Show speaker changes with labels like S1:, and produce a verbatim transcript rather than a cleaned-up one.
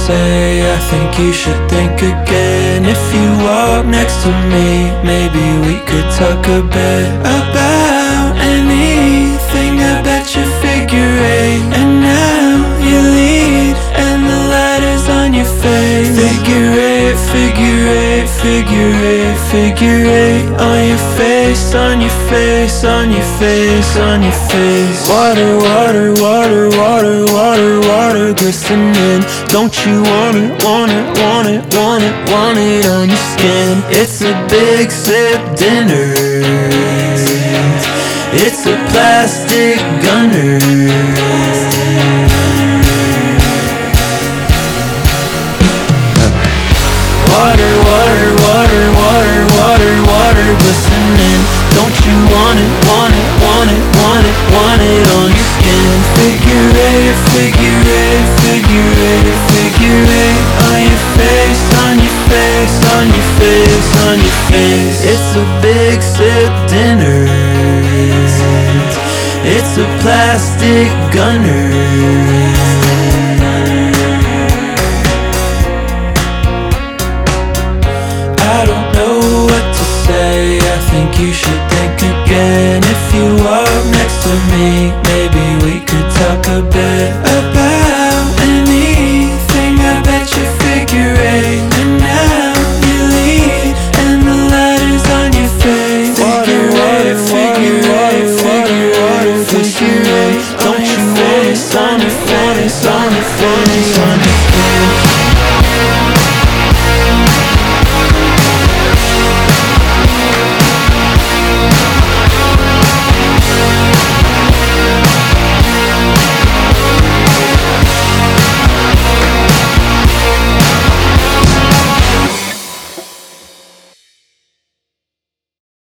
S1: say. I think you should think again. If you walk next to me, maybe we could talk a bit about anything. I bet you figure eight, and now you lead, and the ladder's on your face. Figure eight, figure eight, figure eight, figure eight, on your face, on your face, on your face, on your face. Water, water, water, water, water, water glistening. Don't you want it, want it, want it, want it, want it on your skin? It's a big sip dinner. It's a plastic gunner. Water, water, water, water, water, water glistening. Don't you want it, want it, want it, want it, want it on your skin? Figure eight, figure eight, figure eight, figure eight, on your face, on your face, on your face, on your face. It's a big sip dinner. It's a plastic gunner. I don't know what to say. I think you should think again. If you walk next to me, maybe we could talk a bit